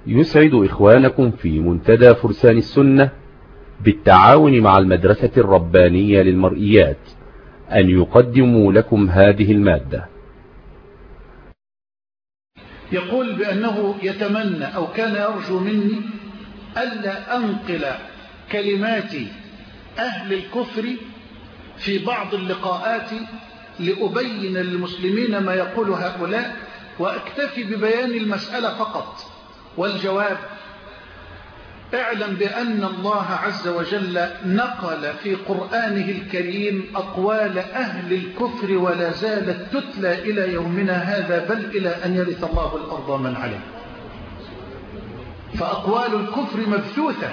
يسعد إخوانكم في منتدى فرسان السنة بالتعاون مع المدرسة الربانية للمرئيات أن يقدموا لكم هذه المادة. يقول بأنه يتمنى أو كان يرجو مني ألا أنقل كلمات أهل الكفر في بعض اللقاءات لأبين للمسلمين ما يقول هؤلاء، وأكتفي ببيان المسألة فقط. والجواب: اعلم بأن الله عز وجل نقل في قرآنه الكريم أقوال أهل الكفر ولا زالت تتلى إلى يومنا هذا، بل إلى أن يرث الله الأرض من عليه. فأقوال الكفر مبثوثة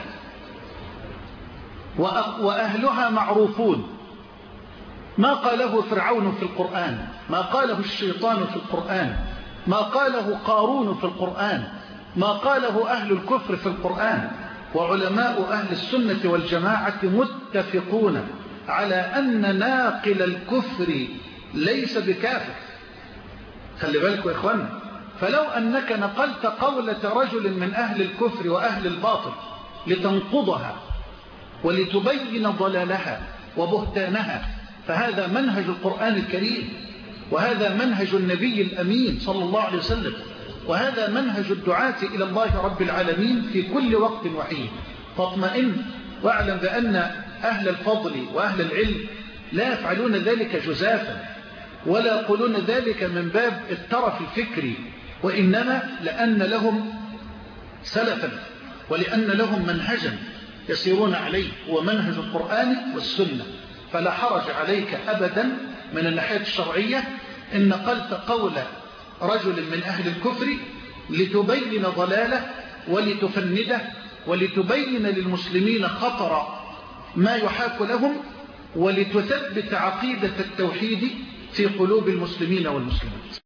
وأهلها معروفون. ما قاله فرعون في القرآن، ما قاله الشيطان في القرآن، ما قاله قارون في القرآن، ما قاله أهل الكفر في القرآن. وعلماء أهل السنة والجماعة متفقون على أن ناقل الكفر ليس بكافر. خلي بالكم يا إخوانا، فلو أنك نقلت قولة رجل من أهل الكفر وأهل الباطل لتنقضها ولتبين ضلالها وبهتانها، فهذا منهج القرآن الكريم، وهذا منهج النبي الأمين صلى الله عليه وسلم، وهذا منهج الدعاة إلى الله رب العالمين في كل وقت وحين. فاطمئن واعلم بأن أهل الفضل وأهل العلم لا يفعلون ذلك جزافا، ولا يقولون ذلك من باب الترف الفكري، وإنما لأن لهم سلفا ولأن لهم منهجا يسيرون عليه، هو منهج القرآن والسنة. فلا حرج عليك أبدا من الناحية الشرعية إن نقلت قول رجل من أهل الكفر لتبين ضلاله ولتفنده ولتبين للمسلمين خطر ما يحاك لهم، ولتثبت عقيدة التوحيد في قلوب المسلمين والمسلمات.